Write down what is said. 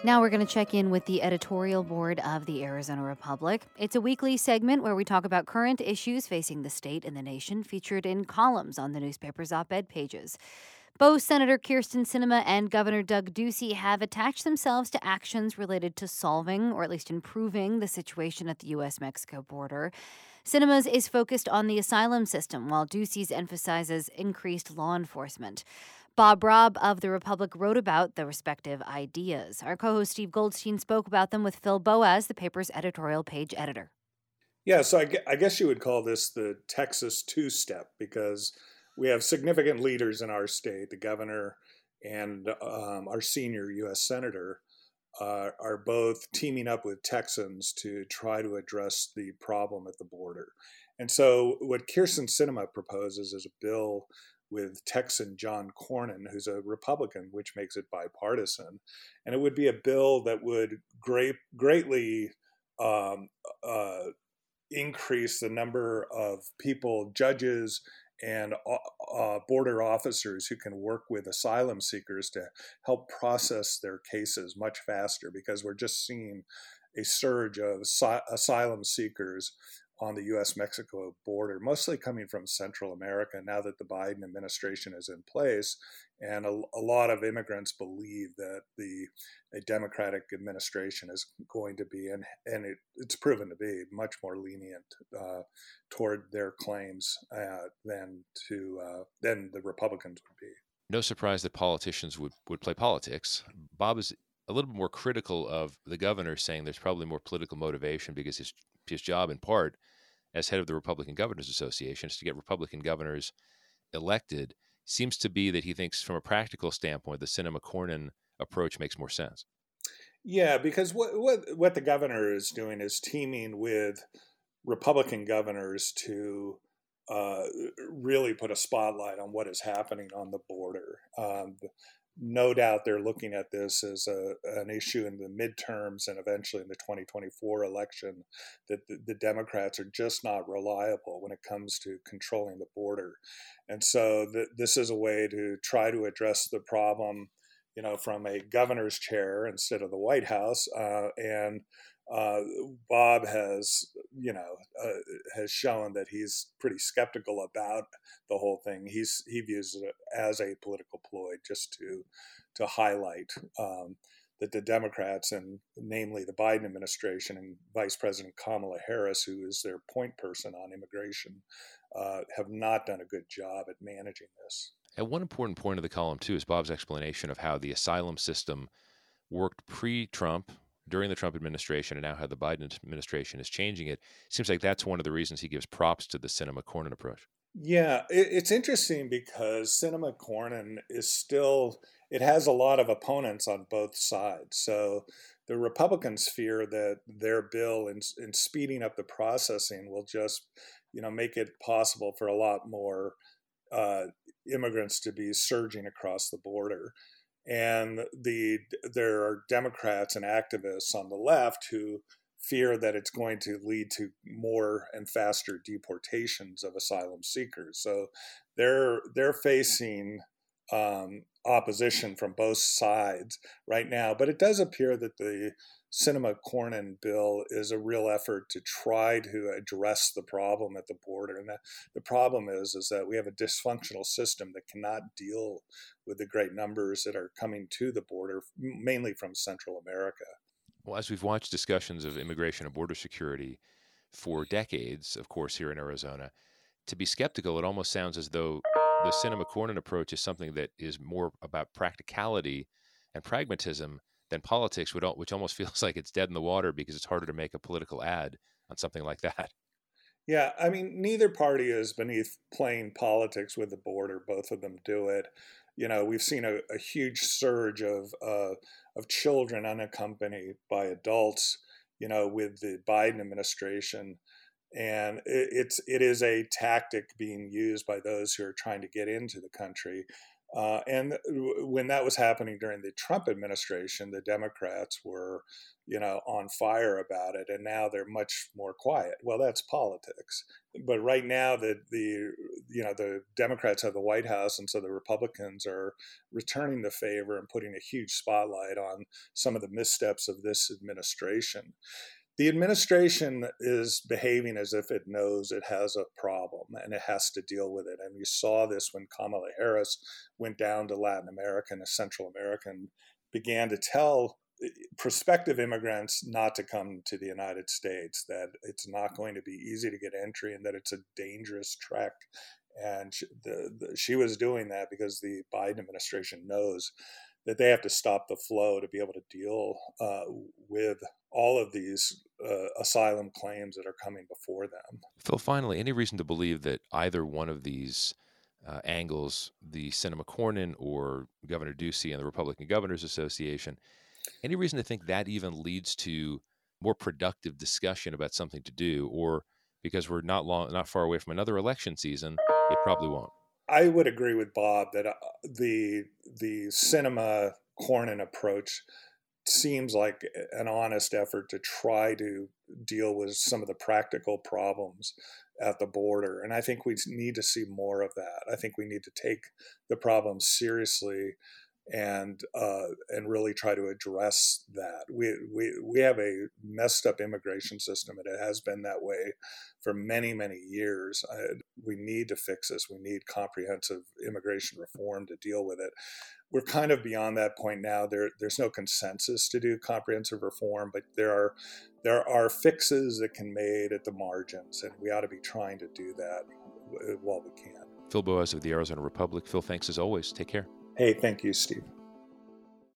Now we're going to check in with the editorial board of the Arizona Republic. It's a weekly segment where we talk about current issues facing the state and the nation, featured in columns on the newspaper's op-ed pages. Both Senator Kyrsten Sinema and Governor Doug Ducey have attached themselves to actions related to solving, or at least improving, the situation at the U.S.-Mexico border. Sinema's is focused on the asylum system, while Ducey's emphasizes increased law enforcement. Bob Robb of The Republic wrote about the respective ideas. Our co-host Steve Goldstein spoke about them with Phil Boas, the paper's editorial page editor. Yeah, so I guess you would call this the Texas two-step, because we have significant leaders in our state, the governor and our senior U.S. senator, are both teaming up with Texans to try to address the problem at the border. And so what Kyrsten Sinema proposes is a bill with Texan John Cornyn, who's a Republican, which makes it bipartisan. And it would be a bill that would greatly increase the number of people, judges, and border officers who can work with asylum seekers to help process their cases much faster, because we're just seeing a surge of asylum seekers on the U.S.-Mexico border, mostly coming from Central America now that the Biden administration is in place. And a lot of immigrants believe that a Democratic administration is going to be, and it's proven to be, much more lenient toward their claims than the Republicans would be. No surprise that politicians would play politics. Bob is a little bit more critical of the governor, saying there's probably more political motivation because his job, in part, as head of the Republican Governors Association, is to get Republican governors elected. Seems to be that he thinks, from a practical standpoint, the Sinema-Cornyn approach makes more sense. Yeah, because what the governor is doing is teaming with Republican governors to really put a spotlight on what is happening on the border. No doubt they're looking at this as an issue in the midterms and eventually in the 2024 election, that the Democrats are just not reliable when it comes to controlling the border. And so this is a way to try to address the problem, from a governor's chair instead of the White House. And Bob has shown that he's pretty skeptical about the whole thing. He views it as a political ploy, just to highlight that the Democrats, and namely the Biden administration and Vice President Kamala Harris, who is their point person on immigration, have not done a good job at managing this. And one important point of the column, too, is Bob's explanation of how the asylum system worked pre-Trump, during the Trump administration, and now how the Biden administration is changing it. Seems like that's one of the reasons he gives props to the Sinema-Cornyn approach. Yeah, it's interesting because Sinema-Cornyn it has a lot of opponents on both sides. So the Republicans fear that their bill in speeding up the processing will just, make it possible for a lot more immigrants to be surging across the border. And there are Democrats and activists on the left who fear that it's going to lead to more and faster deportations of asylum seekers. So they're facing opposition from both sides right now. But it does appear that the Sinema-Cornyn bill is a real effort to try to address the problem at the border. And the problem is that we have a dysfunctional system that cannot deal with the great numbers that are coming to the border, mainly from Central America. Well, as we've watched discussions of immigration and border security for decades, of course, here in Arizona, to be skeptical, it almost sounds as though the Sinema-Cornyn approach is something that is more about practicality and pragmatism than politics, which almost feels like it's dead in the water because it's harder to make a political ad on something like that. Yeah, I mean, neither party is beneath playing politics with the border. Both of them do it. We've seen a huge surge of children unaccompanied by adults, with the Biden administration. And it is a tactic being used by those who are trying to get into the country. And when that was happening during the Trump administration, the Democrats were, on fire about it, and now they're much more quiet. Well, that's politics. But right now, the Democrats have the White House, and so the Republicans are returning the favor and putting a huge spotlight on some of the missteps of this administration. The administration is behaving as if it knows it has a problem and it has to deal with it. And you saw this when Kamala Harris went down to Latin America and Central America and began to tell prospective immigrants not to come to the United States, that it's not going to be easy to get entry and that it's a dangerous trek. And she was doing that because the Biden administration knows that they have to stop the flow to be able to deal with all of these asylum claims that are coming before them. Phil, finally, any reason to believe that either one of these angles, the Sinema Cornyn or Governor Ducey and the Republican Governors Association, any reason to think that even leads to more productive discussion about something to do, or because we're not far away from another election season, it probably won't? I would agree with Bob that the Sinema Cornyn approach seems like an honest effort to try to deal with some of the practical problems at the border. And I think we need to see more of that. I think we need to take the problem seriously and really try to address that. We have a messed up immigration system, and it has been that way for many, many years. We need to fix this. We need comprehensive immigration reform to deal with it. We're kind of beyond that point now. There's no consensus to do comprehensive reform, but there are fixes that can be made at the margins, and we ought to be trying to do that while we can. Phil Boas of the Arizona Republic. Phil, thanks as always. Take care. Hey, thank you, Steve.